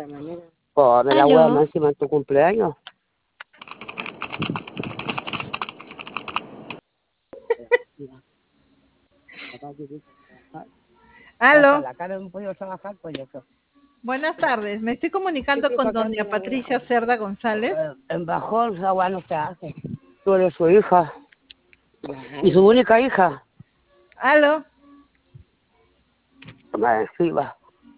Pues me la hueá más Aló, encima en tu cumpleaños. Hasta aló. la cara de un pollo trabajar, pues eso. Buenas tardes. Me estoy comunicando Siempre con sacando doña una Patricia vieja. Cerda González. En Bajón, agua no se hace. Tú eres su hija. Y su única hija. Aló, Toma encima.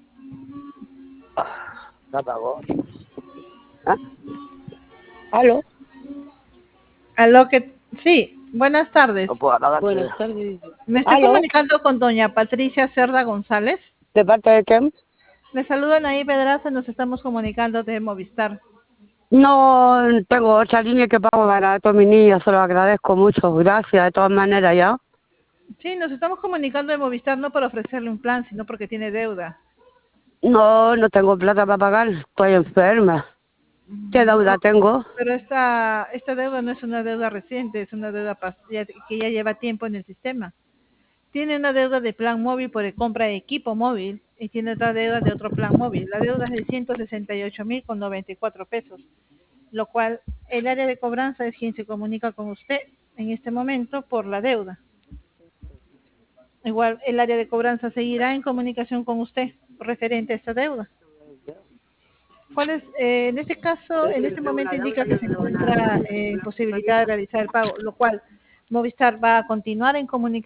Se apagó. ¿Ah? ¿Aló? aló, que sí. Buenas tardes. No puedo apagar. Buenas tardes. Me estoy ¿Aló? comunicando con doña Patricia Cerda González. ¿De parte de quién? Le saludan ahí Pedraza. Nos estamos comunicando de Movistar. No tengo otra línea que pago barato, mi niña, se lo agradezco mucho. Gracias, de todas maneras, ¿ya? Sí, nos estamos comunicando de Movistar no para ofrecerle un plan, sino porque tiene deuda. No, no tengo plata para pagar, estoy enferma. ¿Qué deuda tengo? Pero esta deuda no es una deuda reciente, es una deuda que ya lleva tiempo en el sistema. Tiene una deuda de plan móvil por compra de equipo móvil y tiene otra deuda de otro plan móvil. La deuda es de 168.000,94 pesos, lo cual el área de cobranza es quien se comunica con usted en este momento por la deuda. Igual el área de cobranza seguirá en comunicación con usted referente a esta deuda. ¿Cuál es, en este caso, en este Tengo momento una deuda indica y que no se tengo nada. encuentra en posibilidad de realizar el pago, lo cual Movistar va a continuar en comunicación